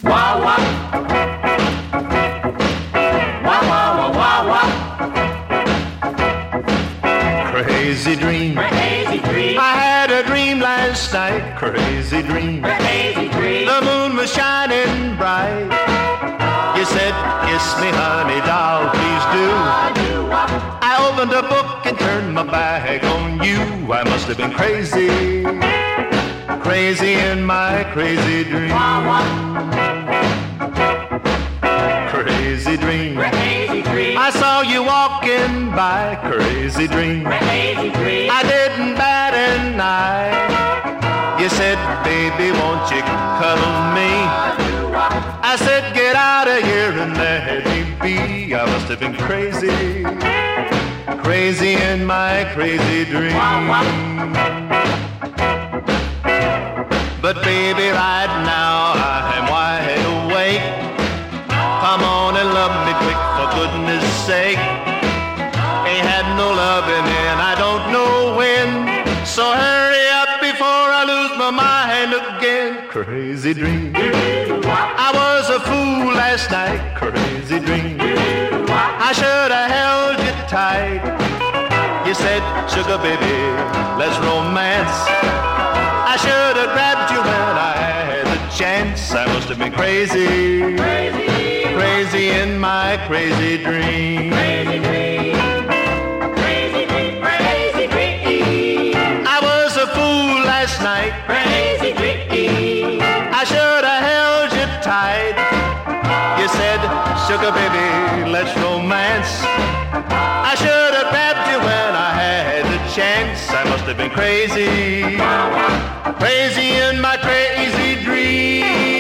Wah wah. Wah wah wah wah wah. Crazy dream. Crazy dream. I had a dream last night. Crazy dream. Crazy dream. The moon was shining bright. You said, kiss me, honey, doll, please do. I opened a book and turned my back on you. I must have been crazy. Crazy in my crazy dream. Crazy dream. Crazy dream. I saw you walking by. Crazy dream. Crazy dream. I didn't bat an eye. You said, baby, won't you cuddle me? I said, get out of here and let me be. I must have been crazy. Crazy in my crazy dream. But baby, right now I'm wide awake. Come on and love me quick, for goodness sake. Ain't had no loving and I don't know when. So hurry up before I lose my mind again. Crazy dream. I was a fool last night. Crazy dream. I should have held you tight. You said, sugar baby, let's romance. I should have grabbed you when I had the chance. I must have been crazy. Crazy in my crazy dream. Crazy dream. Crazy dream. Crazy dream. I was a fool last night. Crazy dream. I should have held you tight. You said, sugar baby, let's romance. I should have grabbed you when I had the chance. I must have been crazy. Crazy in my crazy dream.